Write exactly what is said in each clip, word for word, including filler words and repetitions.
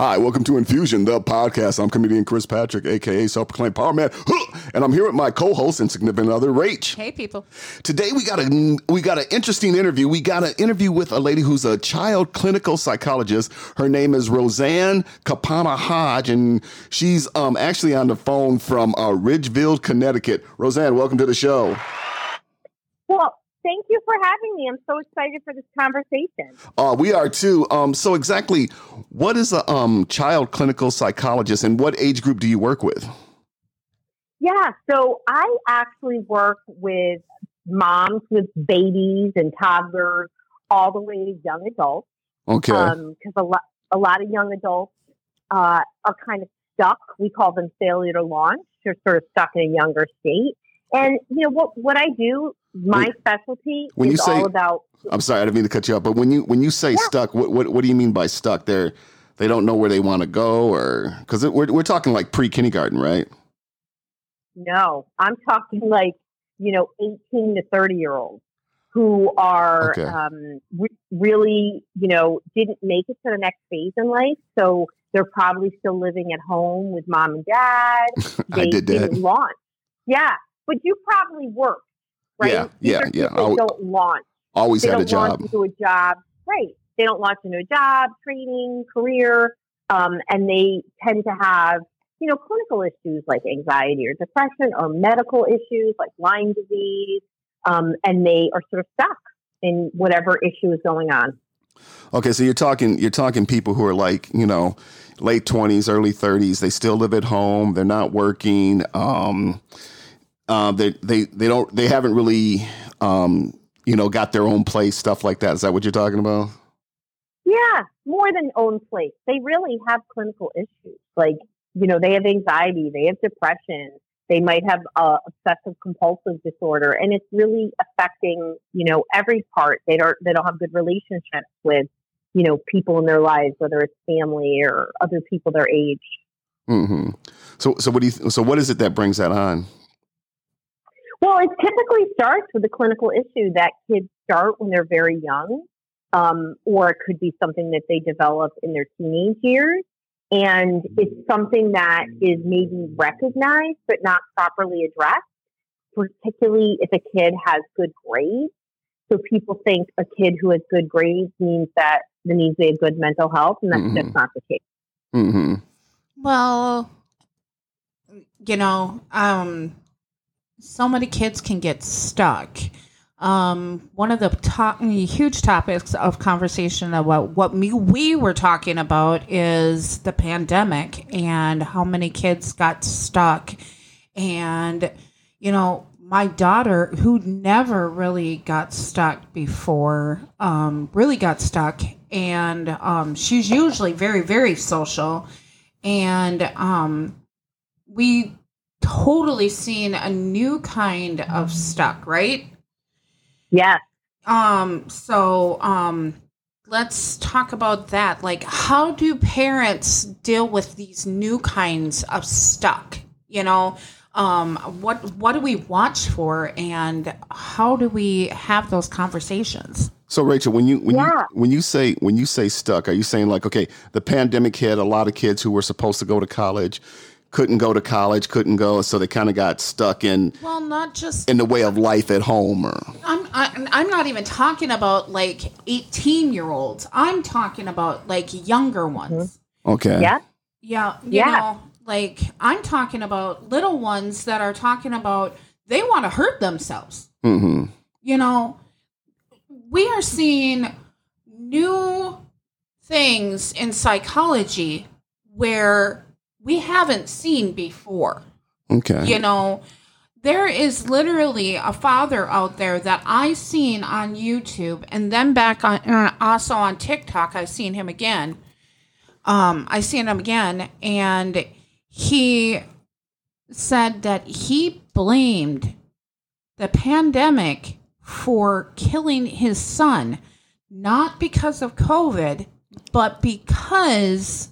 Hi, welcome to Infusion, the podcast. I'm comedian Chris Patrick, a k a. Self-Proclaimed Power Man, and I'm here with my co-host and significant other, Rach. Hey, people. Today we got a we got an interesting interview. We got an interview with a lady who's a child clinical psychologist. Her name is Roseanne Kapana Hodge, and she's um actually on the phone from uh, Ridgeville, Connecticut. Roseanne, welcome to the show. Well, thank you for having me. I'm so excited for this conversation. Uh, we are too. Um, so exactly, what is a um, child clinical psychologist, and what age group do you work with? Yeah, so I actually work with moms with babies and toddlers all the way to young adults. Okay. Because um, a lot, a lot of young adults uh, are kind of stuck. We call them failure to launch. They're sort of stuck in a younger state. And, you know, what, what I do, my when, specialty when is you say, all about... I'm sorry, I didn't mean to cut you off, but when you when you say yeah. stuck, what, what what do you mean by stuck? They're, they don't know where they want to go, or... Because we're, we're talking like pre-kindergarten, right? No, I'm talking like, you know, eighteen to thirty-year-olds who are okay. um, re- really, you know, didn't make it to the next phase in life. So they're probably still living at home with mom and dad. They I did that. didn't launch. Yeah. But you probably work, right? Yeah, These yeah, are yeah. They don't launch. Always they had don't a job. Launch into a job, right? They don't launch into a job, training, career, um, and they tend to have, you know, clinical issues like anxiety or depression, or medical issues like Lyme disease, um, and they are sort of stuck in whatever issue is going on. Okay, so you're talking you're talking people who are like, you know, late twenties, early thirties. They still live at home. They're not working. Um, Uh, they, they, they don't, they haven't really, um, you know, got their own place, stuff like that. Is that what you're talking about? Yeah, more than own place. They really have clinical issues. Like, you know, they have anxiety, they have depression, they might have uh, obsessive compulsive disorder, and it's really affecting, you know, every part. They don't, they don't have good relationships with, you know, people in their lives, whether it's family or other people their age. Mm-hmm. So, so what do you, so what is it that brings that on? Well, it typically starts with a clinical issue that kids start when they're very young, um, or it could be something that they develop in their teenage years. And it's something that is maybe recognized but not properly addressed, particularly if a kid has good grades. So people think a kid who has good grades means that there needs to be a good mental health, and that's mm-hmm. just not the case. Mm-hmm. Well, you know, um... so many kids can get stuck. Um, one of the top, huge topics of conversation about what me, we were talking about is the pandemic and how many kids got stuck. And, you know, my daughter, who never really got stuck before, um, really got stuck. And um, she's usually very, very social. And um, we... totally seen a new kind of stuck, right? Yeah. Um, so um let's talk about that. Like, how do parents deal with these new kinds of stuck? You know, um what what do we watch for, and how do we have those conversations? So Rachel, when you when yeah. you when you say when you say stuck, are you saying like, okay, the pandemic hit, a lot of kids who were supposed to go to college couldn't go to college, couldn't go, so they kind of got stuck in. Well, not just in the way of life at home, or I'm I, I'm not even talking about like eighteen year olds. I'm talking about like younger ones. Okay. Yeah. Yeah. You yeah. know, like I'm talking about little ones that are talking about they want to hurt themselves. Mm-hmm. You know, we are seeing new things in psychology where we haven't seen before. Okay. You know, there is literally a father out there that I seen on YouTube, and then back on, uh, also on TikTok, I seen him again. Um, I seen him again, and he said that he blamed the pandemic for killing his son, not because of COVID, but because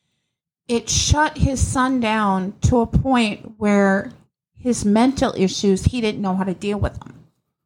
it shut his son down to a point where his mental issues, he didn't know how to deal with them.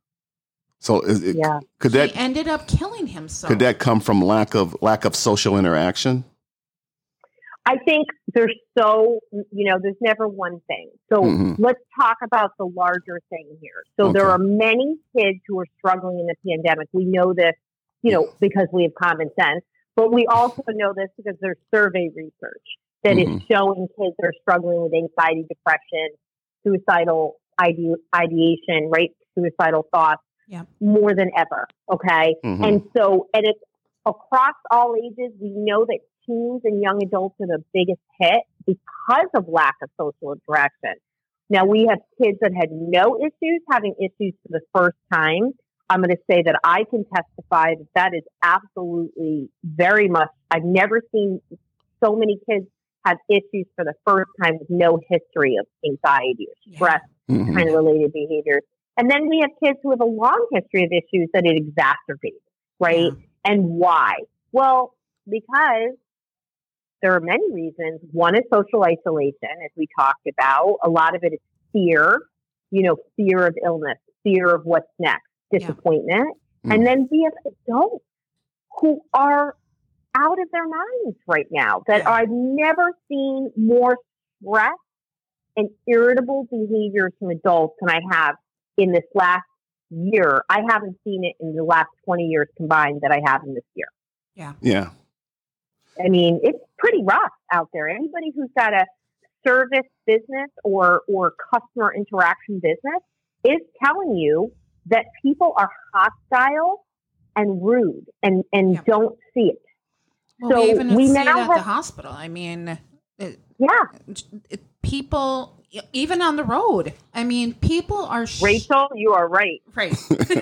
So is it, yeah. could that he ended up killing himself? Could that come from lack of lack of social interaction? I think there's so, you know, there's never one thing. So mm-hmm. let's talk about the larger thing here. So okay. there are many kids who are struggling in the pandemic. We know this, you know, because we have common sense, but we also know this because there's survey research that mm-hmm. is showing kids that are struggling with anxiety, depression, suicidal ide- ideation, right? Suicidal thoughts yeah. more than ever. Okay. Mm-hmm. And so, and it's across all ages. We know that teens and young adults are the biggest hit because of lack of social interaction. Now, we have kids that had no issues having issues for the first time. I'm going to say that I can testify that that is absolutely very much, I've never seen so many kids have issues for the first time with no history of anxiety or stress yeah. mm-hmm. kind of related behaviors. And then we have kids who have a long history of issues that it exacerbates, right? Yeah. And why? Well, because there are many reasons. One is social isolation, as we talked about. A lot of it is fear, you know, fear of illness, fear of what's next, disappointment. Yeah. And then we have adults who are out of their minds right now that yeah. I've never seen more stress and irritable behaviors from adults than I have in this last year. I haven't seen it in the last twenty years combined that I have in this year. Yeah. Yeah. I mean, it's pretty rough out there. Anybody who's got a service business or, or customer interaction business is telling you that people are hostile and rude and, and yeah. don't see it. Well, so we even we see now it at have, the hospital. I mean, it, yeah, it, people, even on the road. I mean, people are. Sh- Rachel, you are right. Right.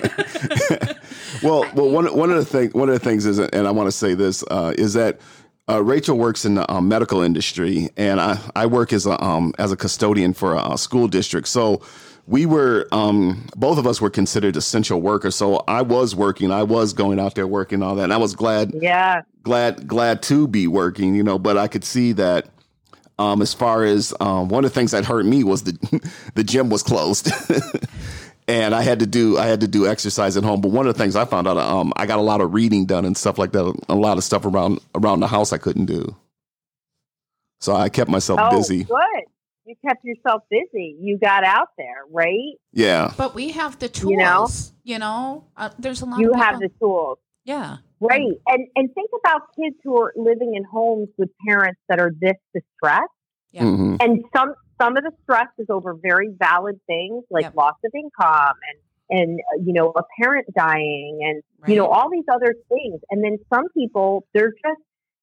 well, well, one one of the thing, one of the things is, and I want to say this uh, is that uh, Rachel works in the um, medical industry, and I, I work as a um, as a custodian for a, a school district. So. We were, um, both of us were considered essential workers. So I was working, I was going out there working all that. And I was glad, yeah, glad, glad to be working, you know, but I could see that, um, as far as, um, one of the things that hurt me was the, the gym was closed and I had to do, I had to do exercise at home. But one of the things I found out, um, I got a lot of reading done and stuff like that. A lot of stuff around, around the house I couldn't do. So I kept myself oh, busy. Good. You kept yourself busy. You got out there, right? Yeah. But we have the tools, you know, you know uh, there's a lot you of people. have the tools. Yeah. Right. And and think about kids who are living in homes with parents that are this distressed. Yeah. Mm-hmm. And some some of the stress is over very valid things like yep. loss of income and, and uh, you know, a parent dying and, right. you know, all these other things. And then some people, they're just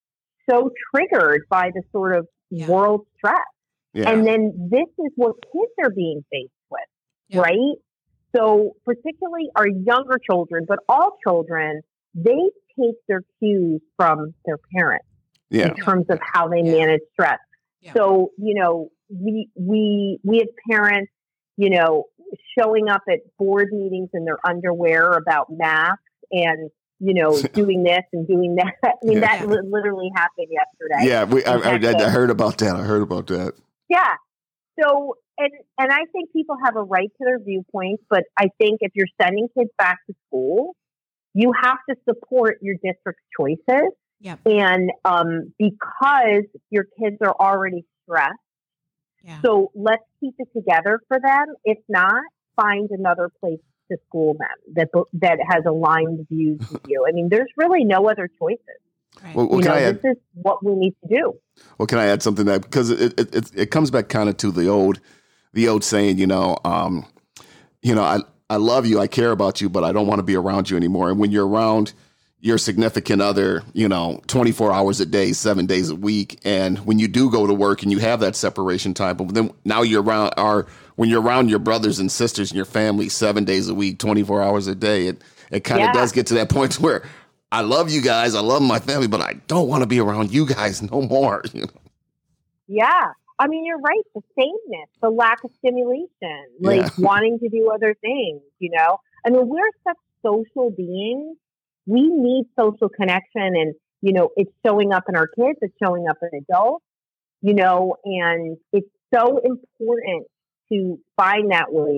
so triggered by the sort of yeah. world stress. Yeah. And then this is what kids are being faced with, yeah. right? So particularly our younger children, but all children, they take their cues from their parents yeah. in terms of how they yeah. manage stress. Yeah. So, you know, we, we, we have parents, you know, showing up at board meetings in their underwear about masks and, you know, doing this and doing that. I mean, yeah. that li- literally happened yesterday. Yeah, we, I, I, I heard about that. I heard about that. Yeah. So, and, and I think people have a right to their viewpoints, but I think if you're sending kids back to school, you have to support your district's choices. Yeah. And um, because your kids are already stressed, yeah. so let's keep it together for them. If not, find another place to school them that that has aligned views with you. I mean, there's really no other choices. Right. Well, well, you know, add, this is what we need to do. Well, can I add something that because it it, it it comes back kind of to the old the old saying, you know, um, you know, I I love you, I care about you, but I don't want to be around you anymore. And when you're around your significant other, you know, twenty-four hours a day, seven days a week, and when you do go to work and you have that separation time, but then now you're around our when you're around your brothers and sisters and your family seven days a week, twenty-four hours a day, it it kind of yeah. does get to that point where I love you guys. I love my family, but I don't want to be around you guys no more. You know? Yeah. I mean, you're right. The sameness, the lack of stimulation, like yeah. wanting to do other things, you know? I mean, we're such social beings. We need social connection and, you know, it's showing up in our kids. It's showing up in adults, you know, and it's so important to find that way,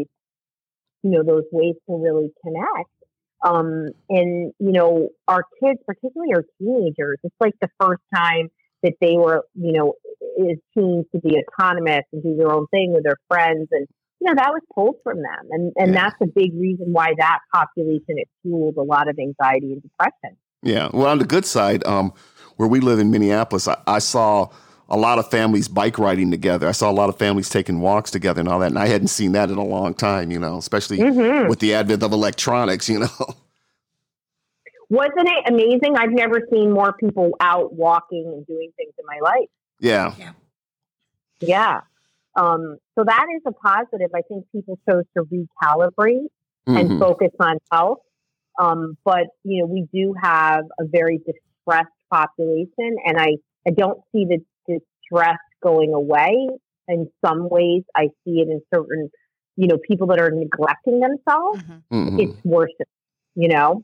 you know, those ways to really connect. Um, and, you know, our kids, particularly our teenagers, it's like the first time that they were, you know, as teens to be autonomous and do their own thing with their friends. And, you know, that was pulled from them. And, and Yeah. that's a big reason why that population, it fueled a lot of anxiety and depression. Yeah. Well, on the good side, um, where we live in Minneapolis, I, I saw a lot of families bike riding together. I saw a lot of families taking walks together and all that. And I hadn't seen that in a long time, you know, especially Mm-hmm. with the advent of electronics, you know. Wasn't it amazing? I've never seen more people out walking and doing things in my life. Yeah. Yeah. Yeah. Um, so that is a positive. I think people chose to recalibrate and Mhm. focus on health. Um, but, you know, we do have a very distressed population, and I, I don't see the distress going away. In some ways, I see it in certain, you know, people that are neglecting themselves. Mhm. Mhm. It's worse, you know?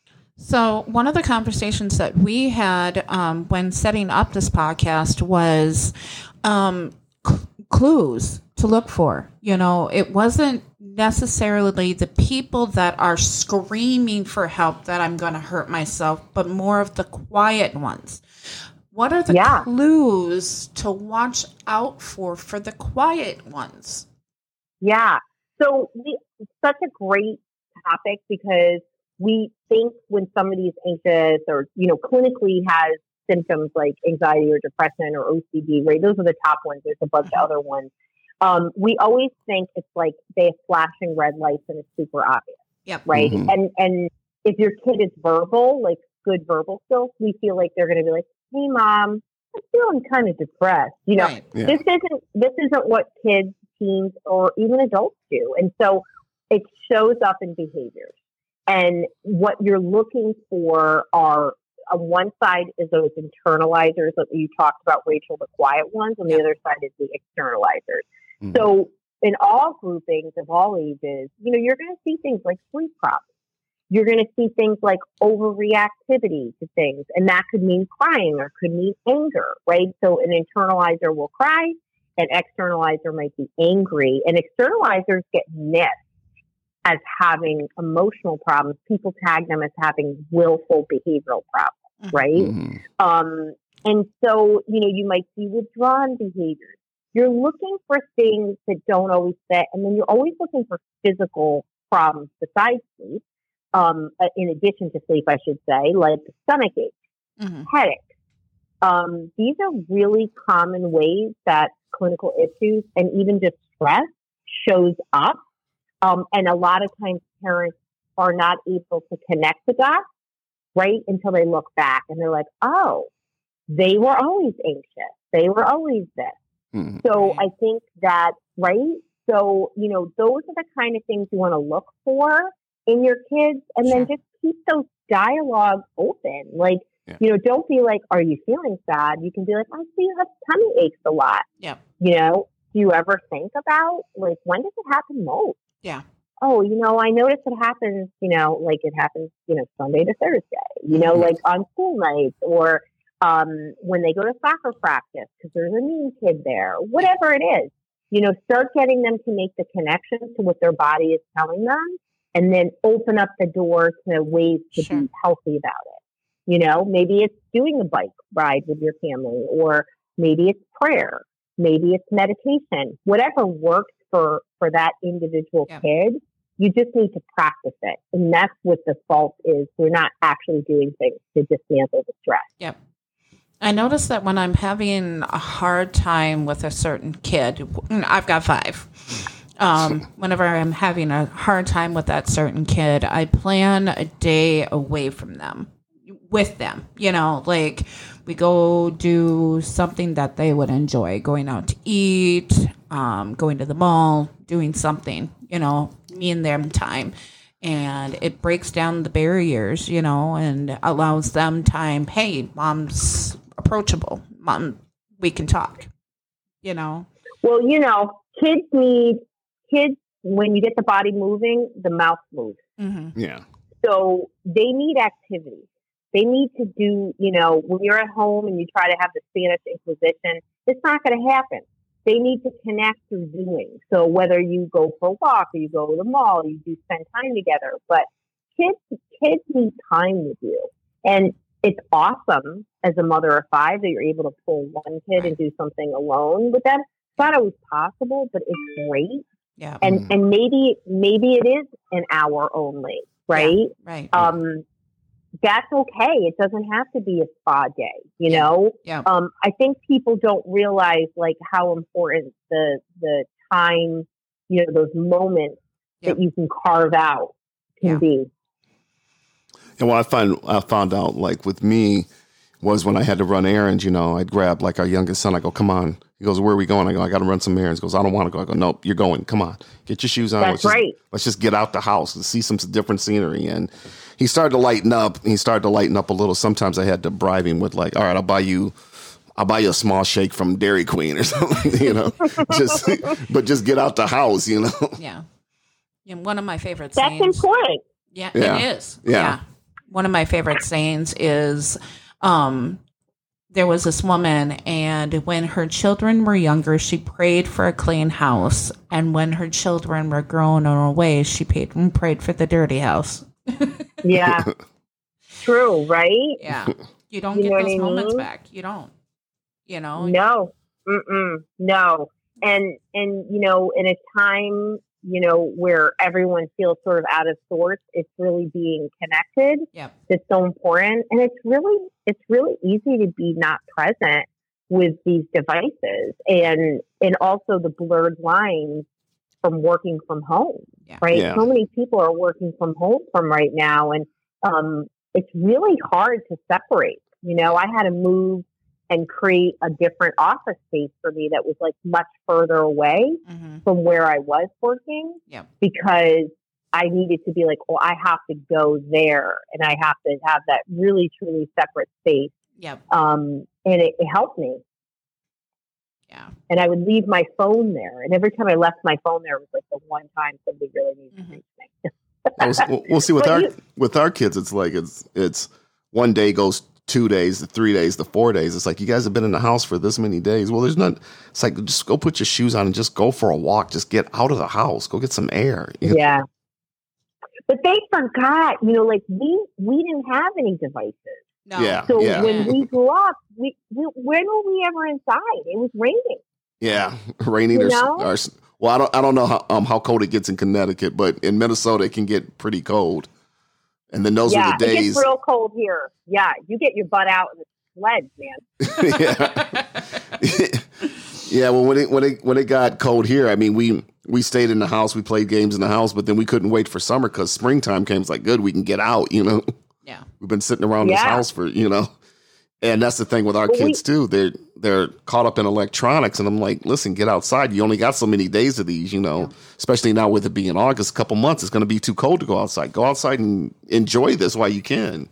So, one of the conversations that we had um, when setting up this podcast was um, cl- clues to look for. You know, it wasn't necessarily the people that are screaming for help that I'm going to hurt myself, but more of the quiet ones. What are the Yeah. clues to watch out for for the quiet ones? Yeah. So we, it's such a great topic because we think when somebody is anxious or, you know, clinically has symptoms like anxiety or depression or O C D, right? Those are the top ones. There's a bunch of other ones. Um, we always think it's like they have flashing red lights and it's super obvious, Yep. right? Mhm. And and if your kid is verbal, like good verbal skills, we feel like they're going to be like, "Hey, mom, I'm feeling kind of depressed." You know, Right. Yeah. this isn't this isn't what kids, teens, or even adults do, and so it shows up in behaviors. And what you're looking for are on one side is those internalizers that you talked about, Rachel, the quiet ones. On the Yeah. other side is the externalizers. Mhm. So in all groupings of all ages, you know, you're going to see things like sleep problems. You're going to see things like overreactivity to things, and that could mean crying or could mean anger, right? So an internalizer will cry, an externalizer might be angry, and externalizers get missed as having emotional problems. People tag them as having willful behavioral problems, right? Mhm. Um, and so, you know, you might see withdrawn behaviors. You're looking for things that don't always fit, and then you're always looking for physical problems besides sleep, um, uh, in addition to sleep, I should say, like stomach aches, Mhm. headaches. Um, these are really common ways that clinical issues and even just stress shows up. Um, and a lot of times parents are not able to connect the dots, right, until they look back and they're like, oh, they were always anxious. They were always this. Mhm. So Right. I think that, right? So, you know, those are the kind of things you want to look for in your kids, and then Sure. just keep those dialogues open. Like, Yeah. you know, don't be like, are you feeling sad? You can be like, I see you have tummy aches a lot. Yep. You know, do you ever think about, like, when does it happen most? Yeah. Oh, you know, I notice it happens, you know, like it happens, you know, Sunday to Thursday, you know, Mhm. like on school nights or um, when they go to soccer practice because there's a mean kid there, whatever it is. You know, start getting them to make the connection to what their body is telling them, and then open up the door to ways to Sure. be healthy about it. You know, maybe it's doing a bike ride with your family, or maybe it's prayer, maybe it's meditation, whatever works for, for that individual Yep. kid. You just need to practice it. And that's what the fault is. We're not actually doing things to dismantle the stress. Yep. I notice that when I'm having a hard time with a certain kid, I've got five. Um, whenever I'm having a hard time with that certain kid, I plan a day away from them, with them. You know, like we go do something that they would enjoy, going out to eat, um, going to the mall, doing something, you know, me and them time. And it breaks down the barriers, you know, and allows them time. Hey, mom's approachable. Mom, we can talk, you know. Well, you know, kids need, kids, when you get the body moving, the mouth moves. Mm-hmm. Yeah. So they need activity. They need to do, you know, when you're at home and you try to have the Spanish Inquisition, it's not going to happen. They need to connect through doing. So whether you go for a walk or you go to the mall, you do spend time together. But kids, kids need time with you, and it's awesome as a mother of five that you're able to pull one kid and do something alone with them. It's not always possible, but it's great. Yeah. And Mm. and maybe maybe it is an hour only, right? Yeah, right. Um, that's okay. It doesn't have to be a spa day, you Yeah. know? Yeah. Um, I think people don't realize like how important the the time, you know, those moments Yep. that you can carve out can Yeah. be. And what I find I found out like with me was when I had to run errands, you know, I'd grab like our youngest son. I go, come on. He goes, where are we going? I go, I got to run some errands. He goes, I don't want to go. I go, nope, you're going. Come on, get your shoes on. That's let's just, right. Let's just get out the house and see some different scenery. And he started to lighten up. He started to lighten up a little. Sometimes I had to bribe him with like, all right, I'll buy you, I'll buy you a small shake from Dairy Queen or something, you know, just, but just get out the house, you know? Yeah. And one of my favorite That's sayings. important. Yeah, Yeah. it is. Yeah. One of my favorite sayings is, um, there was this woman, and when her children were younger, she prayed for a clean house. And when her children were grown and away, she paid and prayed for the dirty house. Yeah. True, right? Yeah. You don't You get know what those I moments mean? back. You don't. You know? No. Mm-mm. No. And, and, you know, in a time, you know, where everyone feels sort of out of sorts, it's really being connected. Yep. That's so important. And it's really, it's really easy to be not present with these devices and, and also the blurred lines from working from home, Yeah. right? Yeah. So many people are working from home from right now. And, um, it's really hard to separate. You know, I had to move and create a different office space for me that was like much further away Mm-hmm. from where I was working Yep. because I needed to be like, well, I have to go there and I have to have that really, truly separate space. Yep. Um, and it, it helped me. Yeah. And I would leave my phone there. And every time I left my phone there, it was like the one time somebody really needed Mhm. to reach me. We'll, we'll- we'll see with But our you- with our kids. It's like it's it's one day goes two days, the three days, the four days. It's like you guys have been in the house for this many days. Well, there's not. It's like just go put your shoes on and just go for a walk. Just get out of the house. Go get some air. You know? Yeah. But they forgot, you know, like we, we didn't have any devices. No. Yeah. So yeah. when we grew up, we, we when were we ever inside? It was raining. Yeah, raining You or, know? or well, I don't I don't know how um how cold it gets in Connecticut, but in Minnesota it can get pretty cold. And then those yeah, are the it days. gets real cold here. Yeah, you get your butt out in the sled, man. yeah. yeah. Well, when it when it when it got cold here, I mean, we we stayed in the house. We played games in the house, but then we couldn't wait for summer because springtime came. It's like good, we can get out. You know, Yeah. we've been sitting around this Yeah. house for you know. And that's the thing with our But we- kids too. They're they're caught up in electronics, and I'm like, listen, get outside. You only got so many days of these, you know. Yeah. Especially now with it being August, a couple months, it's going to be too cold to go outside. Go outside and enjoy this while you can.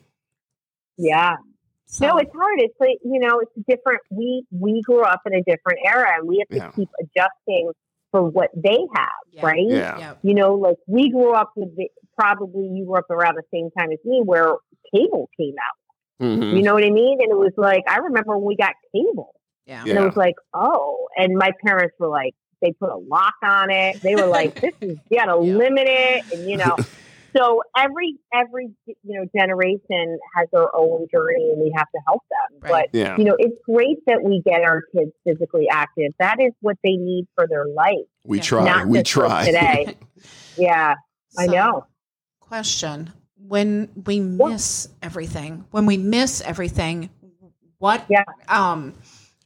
Yeah. So, No, it's hard. It's like, you know, it's different. We we grew up in a different era, and we have to Yeah. keep adjusting for what they have, Yeah. right? Yeah. yeah. You know, like we grew up with the, probably you grew up around the same time as me, where cable came out. Mhm. You know what I mean? And it was like, I remember when we got cable, Yeah. and it Yeah. was like, oh, and my parents were like, they put a lock on it. They were like, this is, you got to Yeah. limit it, and you know. So every every you know generation has their own journey, and we have to help them. Right. But Yeah. you know, it's great that we get our kids physically active. That is what they need for their life, We Yeah. try. not we just for try. today. Yeah, I So, know. Question. When we miss everything, when we miss everything, what, Yeah. um,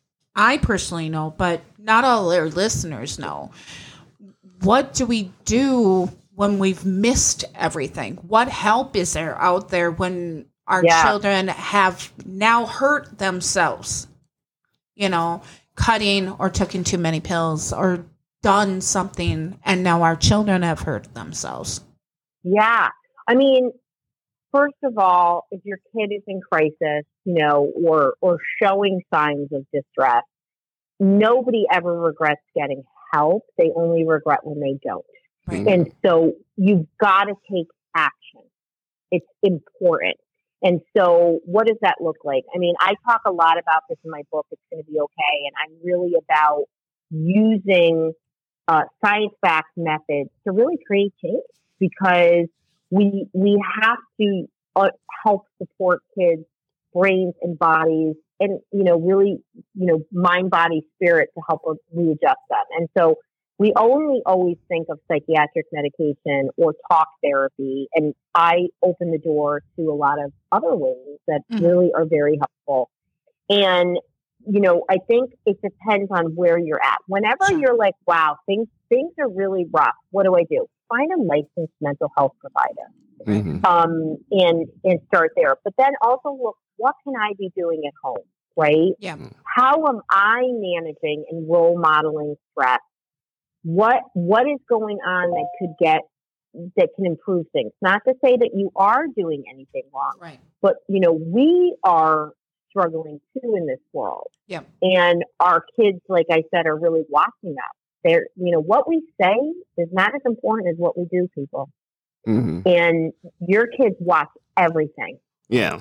I personally know, but not all our listeners know. What do we do when we've missed everything? What help is there out there when our Yeah. children have now hurt themselves? You know, cutting or taking too many pills or done something, and now our children have hurt themselves. Yeah. I mean, first of all, if your kid is in crisis, you know, or or showing signs of distress, nobody ever regrets getting help. They only regret when they don't. Right. Mhm. And so you've got to take action. It's important. And so what does that look like? I mean, I talk a lot about this in my book, It's Going to Be Okay. And I'm really about using uh, science-backed methods to really create change, because we we have to uh, help support kids brains and bodies and, you know, really, you know, mind, body, spirit to help readjust them. And so we only always think of psychiatric medication or talk therapy. And I open the door to a lot of other ways that mm-hmm. really are very helpful. And, you know, I think it depends on where you're at. Whenever sure. you're like, wow, things, things are really rough. What do I do? Find a licensed mental health provider. Mm-hmm. Um, and, and start there. But then also look, what can I be doing at home? Right? Yeah. How am I managing and role modeling stress? What what is going on that could get that can improve things? Not to say that you are doing anything wrong, right? But you know, we are struggling too in this world. Yeah. And our kids, like I said, are really watching us. They're, you know, what we say is not as important as what we do, people. Mm-hmm. And your kids watch everything. Yeah.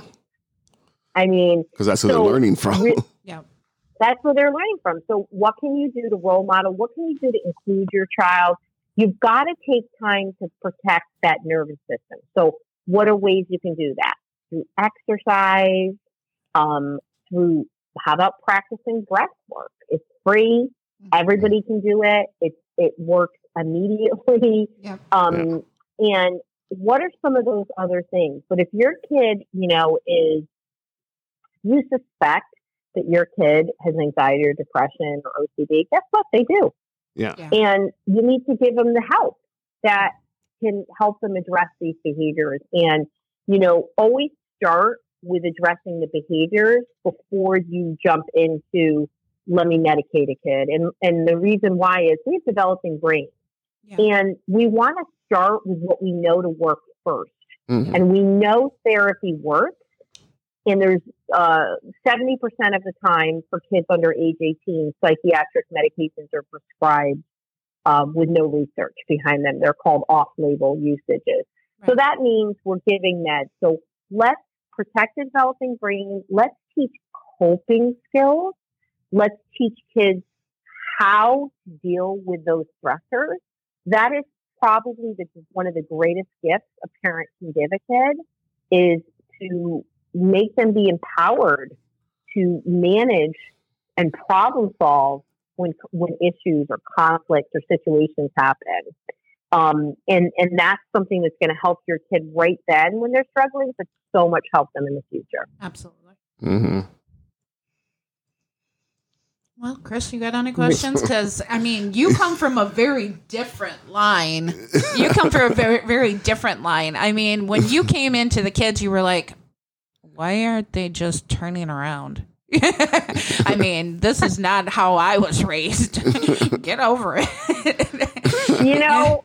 I mean, because that's who so they're learning from. Re- yeah. That's where they're learning from. So what can you do to role model? What can you do to include your child? You've got to take time to protect that nervous system. So what are ways you can do that? Through exercise, um, through, how about practicing breath work? It's free. Everybody can do it. It, it works immediately. Yeah. Um, yeah. And what are some of those other things? But if your kid, you know, is, you suspect that your kid has anxiety or depression or O C D, guess what? They do. Yeah. yeah. And you need to give them the help that can help them address these behaviors. And, you know, always start with addressing the behaviors before you jump into, let me medicate a kid. And, and the reason why is we have developing brains. Yeah. And we want to start with what we know to work first. Mm-hmm. And we know therapy works. And there's uh, seventy percent of the time for kids under age eighteen, psychiatric medications are prescribed um, with no research behind them. They're called off-label usages. Right. So that means we're giving meds. So let's protect the developing brain. Let's teach coping skills. Let's teach kids how to deal with those stressors. That is probably the, one of the greatest gifts a parent can give a kid is to make them be empowered to manage and problem solve when when issues or conflicts or situations happen. Um, and, and that's something that's going to help your kid right then when they're struggling, but so much help them in the future. Absolutely. Mm-hmm. Well, Chris, you got any questions? Because, I mean, you come from a very different line. You come from a very, very different line. I mean, when you came into the kids, you were like, why aren't they just turning around? I mean, this is not how I was raised. Get over it. You know,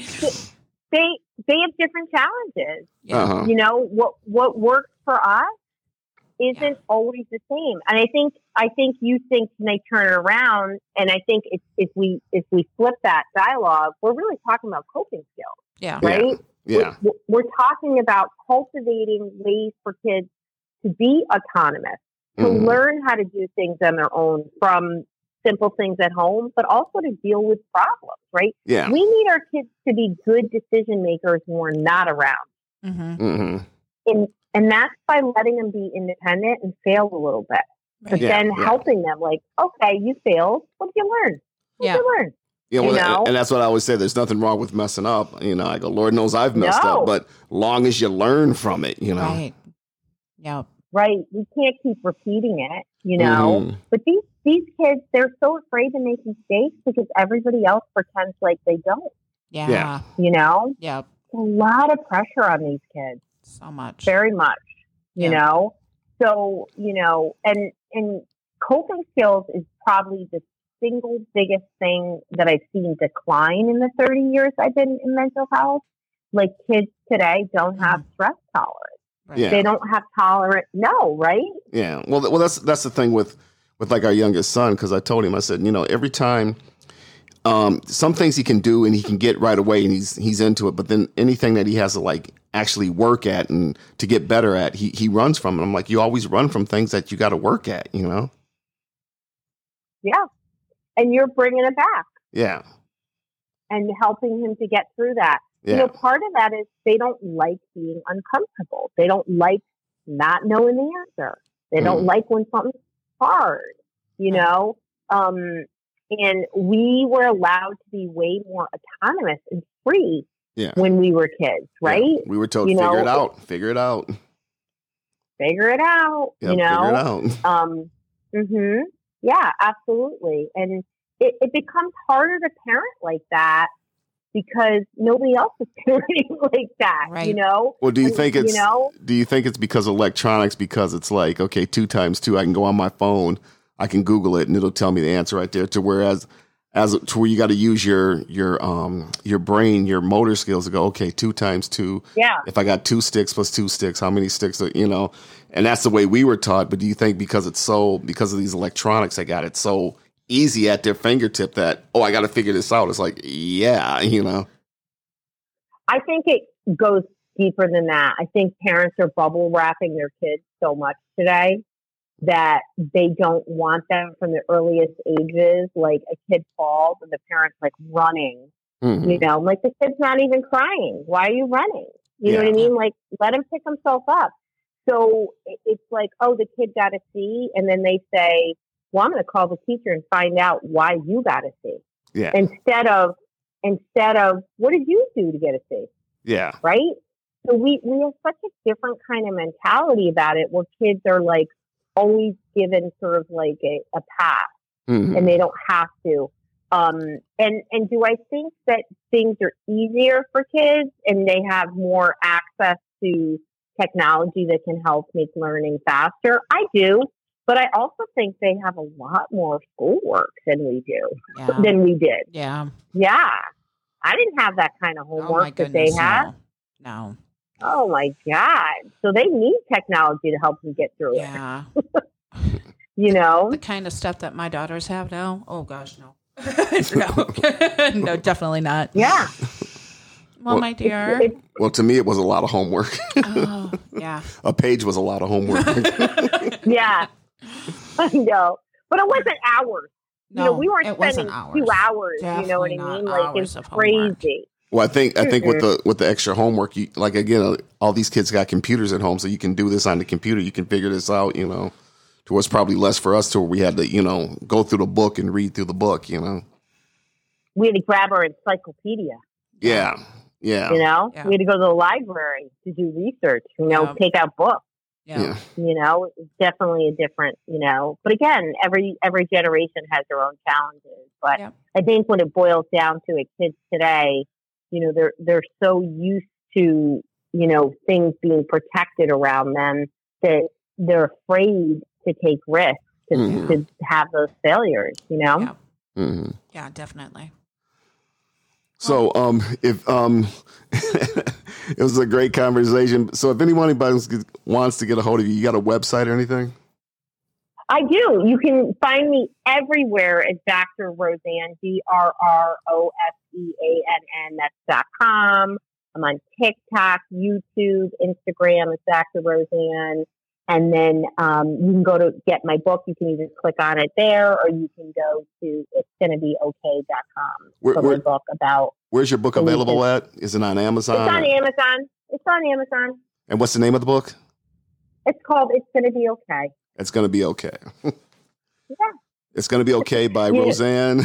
they they have different challenges. Uh-huh. You know, what what works for us isn't yeah. always the same. And I think I think you think can they turn it around? And I think if if we if we flip that dialogue, we're really talking about coping skills. Yeah. Right? Yeah. yeah. We're, we're talking about cultivating ways for kids to be autonomous, to mm. learn how to do things on their own, from simple things at home, but also to deal with problems, right? Yeah. We need our kids to be good decision makers when we're not around. Mm-hmm. Mm-hmm. And, and that's by letting them be independent and fail a little bit. But right. yeah, then yeah. helping them like, okay, you failed. What did you learn? What yeah. did you learn? Yeah, well, you know? and, and that's what I always say. There's nothing wrong with messing up. You know, I go, Lord knows I've messed no. up, but long as you learn from it, you know. Right. Yeah. Right. We can't keep repeating it, you know. Mm. But these these kids, they're so afraid to make mistakes because everybody else pretends like they don't. Yeah. yeah. You know? Yeah. A lot of pressure on these kids. So much. Very much. You yeah. know? So, you know, and and coping skills is probably the single biggest thing that I've seen decline in the thirty years I've been in mental health. Like kids today don't have mm. stress tolerance. Right. Yeah. They don't have tolerance. No, right? Yeah. Well, well, that's that's the thing with, with like our youngest son, because I told him, I said, you know, every time, um, some things he can do and he can get right away and he's he's into it, but then anything that he has to like actually work at and to get better at, he he runs from it. I'm like, you always run from things that you got to work at, you know? Yeah, and you're bringing it back. Yeah. And helping him to get through that. Yeah. You know, part of that is they don't like being uncomfortable. They don't like not knowing the answer. They mm. don't like when something's hard, you know? Um, and we were allowed to be way more autonomous and free yeah. when we were kids, right? Yeah. We were told, you figure know, it out, figure it out. Figure it out, yep, you know? Figure it out. Um, mm-hmm. Yeah, absolutely. And it, it becomes harder to parent like that because nobody else is parenting like that, right. you know? Well, do you and, think it's, you know? do you think it's because of electronics, because it's like, okay, two times two, I can go on my phone, I can Google it and it'll tell me the answer right there, to whereas as to where you got to use your your um your brain, your motor skills to go, okay, two times two. Yeah. If I got two sticks plus two sticks, how many sticks are, you know? And that's the way we were taught. But do you think because it's so, because of these electronics, they got it so easy at their fingertip that, oh, I got to figure this out? It's like, yeah, you know. I think it goes deeper than that. I think parents are bubble wrapping their kids so much today that they don't want them from the earliest ages. Like a kid falls and the parent's like running, mm-hmm. you know, like the kid's not even crying. Why are you running? You yeah. know what I mean? Like let him pick himself up. So it's like, oh, the kid got a C. And then they say, well, I'm going to call the teacher and find out why you got a C. Yeah. Instead of, instead of what did you do to get a C? Yeah. Right. So we, we have such a different kind of mentality about it where kids are like, always given sort of like a, a pass mm-hmm. and they don't have to. Um, and, and do I think that things are easier for kids and they have more access to technology that can help make learning faster? I do, but I also think they have a lot more schoolwork than we do, yeah. than we did. Yeah. Yeah. I didn't have that kind of homework oh that they had. No. no. Oh my God. So they need technology to help them get through yeah. it. You know? The kind of stuff that my daughters have now. Oh gosh, no. no. no, definitely not. Yeah. Well, well my dear. It's, it's, well, to me, it was a lot of homework. oh, yeah. A page was a lot of homework. yeah. I know. But it wasn't hours. No, you know, we weren't it spending hours. two hours. Definitely you know what I mean? Like it's crazy. Homework. Well, I think I think with the with the extra homework, you, like again, all these kids got computers at home, so you can do this on the computer. You can figure this out, you know. To what's probably less for us, to where we had to, you know, go through the book and read through the book, you know. We had to grab our encyclopedia. Yeah, yeah. You know, yeah. we had to go to the library to do research. You know, yeah. take out books. Yeah. yeah. You know, it's definitely a different. You know, but again, every every generation has their own challenges. But yeah. I think when it boils down to it, kids today, you know, they're they're so used to, you know, things being protected around them that they're afraid to take risks, to, mm-hmm. to have those failures, you know? Yeah, mm-hmm. yeah definitely. So um, if um, it was a great conversation. So if anyone wants to get a hold of you, you got a website or anything? I do. You can find me everywhere as Doctor Roseanne, D R R O S E A N N, that's dot com. I'm on TikTok, YouTube, Instagram, it's Doctor Roseanne. And then um, you can go to get my book. You can either click on it there, or you can go to it's gonna be okay dot com where, for where, my book about. Where's your book available at? Is it on Amazon? It's on or? Amazon. It's on Amazon. And what's the name of the book? It's called It's Gonna Be Okay. It's Gonna Be Okay. Yeah. It's Gonna Be Okay by yeah. Roseanne.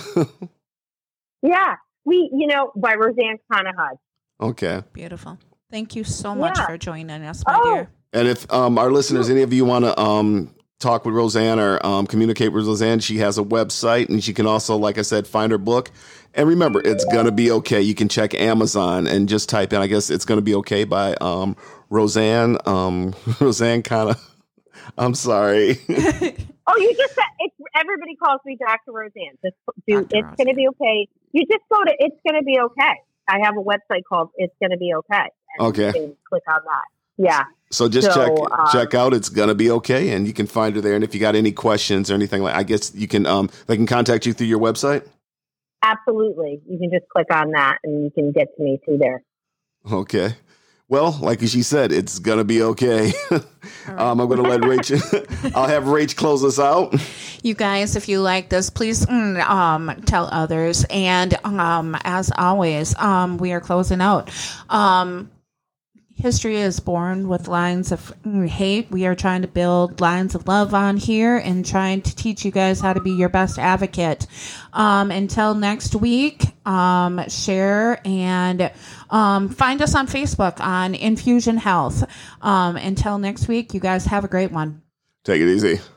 yeah. We, you know, by Roseanne Conahud. Okay. Beautiful. Thank you so much yeah. for joining us, my oh. dear. And if um, our listeners, any of you want to um, talk with Roseanne or um, communicate with Roseanne, she has a website, and she can also, like I said, find her book. And remember, It's Gonna Be Okay. You can check Amazon and just type in, I guess, It's Gonna Be Okay by um, Roseanne. Um, Roseanne kind of, I'm sorry. oh, you just said, it's, everybody calls me Doctor Roseanne. Just do, It's Roseanne. Gonna Be Okay. You just go to It's Gonna Be Okay. I have a website called It's Gonna Be Okay. And okay. You can click on that. Yeah. So just so, check um, check out It's Gonna Be Okay, and you can find her there. And if you got any questions or anything, like I guess you can um they can contact you through your website. Absolutely, you can just click on that, and you can get to me through there. Okay. Well, like she said, it's gonna be okay. Right. um, I'm gonna let Rach. I'll have Rach close us out. You guys, if you like this, please um, tell others. And um, as always, um, we are closing out. Um, history is born with lines of hate. We are trying to build lines of love on here and trying to teach you guys how to be your best advocate. Um, until next week, um, share and um, find us on Facebook on Infusion Health. Um, until next week, you guys have a great one. Take it easy.